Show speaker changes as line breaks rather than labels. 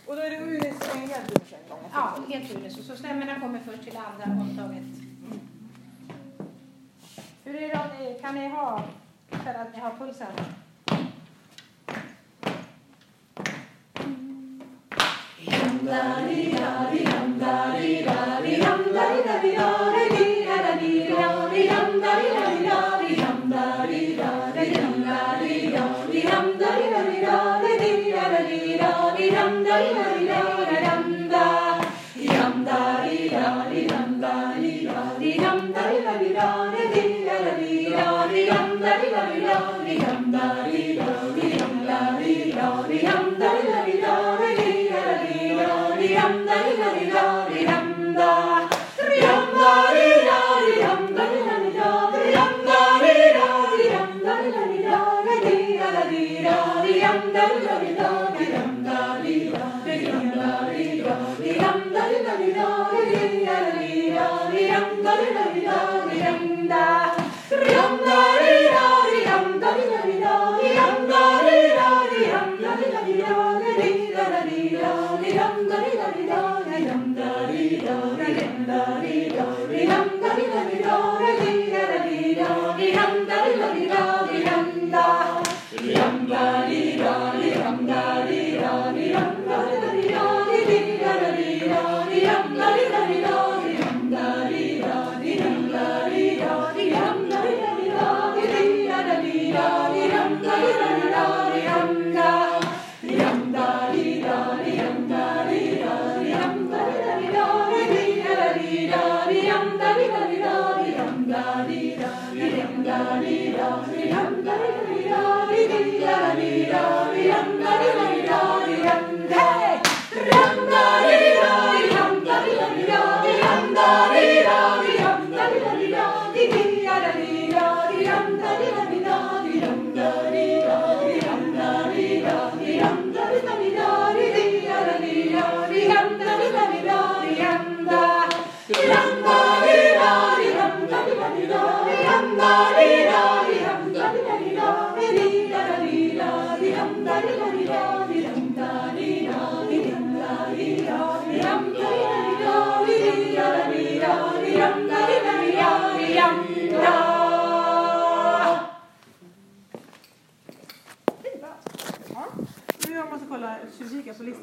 Och då är det UNIS en helt undersökning?
Ja, helt UNIS. Så stämmorna kommer först till andra omtaget. Hur är det då? Kan ni ha för att ni har pulsen?
Nu måste jag kolla kika på listan.